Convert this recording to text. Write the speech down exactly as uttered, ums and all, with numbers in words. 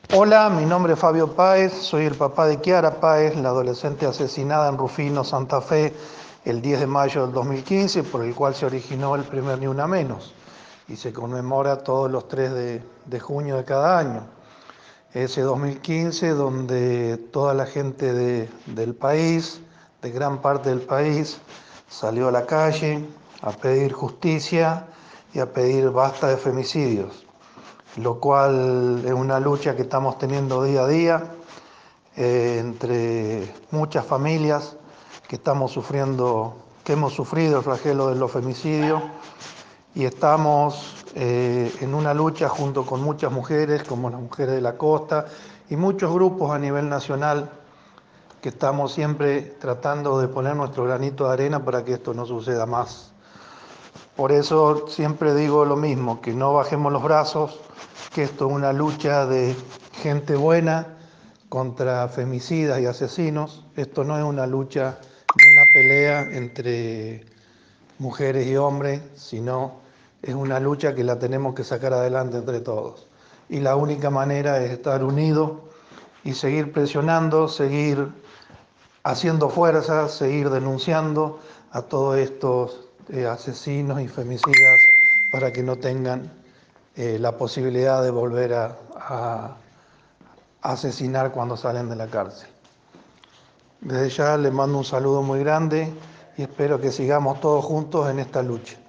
Hola, mi nombre es Fabio Páez, soy el papá de Kiara Páez, la adolescente asesinada en Rufino, Santa Fe, el diez de mayo del dos mil quince, por el cual se originó el primer Ni Una Menos y se conmemora todos los tres de, de junio de cada año. Ese dos mil quince donde toda la gente de, del país, de gran parte del país, salió a la calle a pedir justicia y a pedir basta de femicidios, lo cual es una lucha que estamos teniendo día a día eh, entre muchas familias que estamos sufriendo, que hemos sufrido el flagelo de los femicidios y estamos eh, en una lucha junto con muchas mujeres, como las mujeres de la costa y muchos grupos a nivel nacional que estamos siempre tratando de poner nuestro granito de arena para que esto no suceda más. Por eso siempre digo lo mismo, que no bajemos los brazos, que esto es una lucha de gente buena contra femicidas y asesinos. Esto no es una lucha ni una pelea entre mujeres y hombres, sino es una lucha que la tenemos que sacar adelante entre todos. Y la única manera es estar unidos y seguir presionando, seguir haciendo fuerza, seguir denunciando a todos estos eh, asesinos y femicidas para que no tengan eh, la posibilidad de volver a, a, a asesinar cuando salen de la cárcel. Desde ya les mando un saludo muy grande y espero que sigamos todos juntos en esta lucha.